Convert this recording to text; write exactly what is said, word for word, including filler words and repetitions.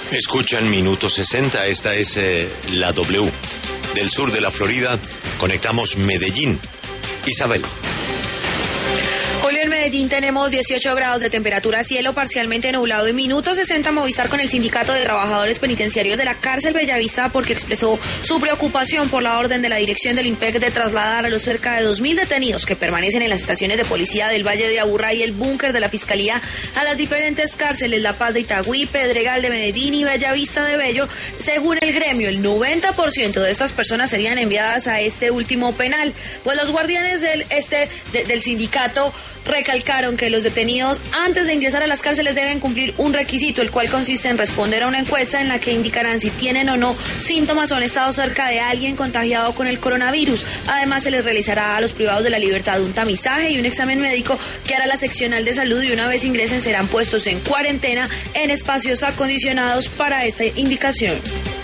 Escuchan Minuto sesenta, esta es eh, la W. Del sur de la Florida conectamos Medellín. Isabel. Julio, en Medellín tenemos dieciocho grados de temperatura, cielo parcialmente nublado. En Minuto sesenta, Movistar con el Sindicato de Trabajadores Penitenciarios de la Cárcel Bellavista porque expresó su preocupación por la orden de la dirección del IMPEC de trasladar a los cerca de dos mil detenidos que permanecen en las estaciones de policía del Valle de Aburrá y el búnker de la Fiscalía a las diferentes cárceles La Paz de Itagüí, Pedregal de Medellín y Bellavista de Bello. Según el gremio, el noventa por ciento de estas personas serían enviadas a este último penal. Pues los guardianes del, este, de, del sindicato recalcaron que los detenidos antes de ingresar a las cárceles deben cumplir un requisito, el cual consiste en responder a una encuesta en la que indicarán si tienen o no síntomas o han estado cerca de alguien contagiado con el coronavirus. Además, se les realizará a los privados de la libertad un tamizaje y un examen médico que hará la seccional de salud, y una vez ingresen serán puestos en cuarentena en espacios acondicionados para esta indicación.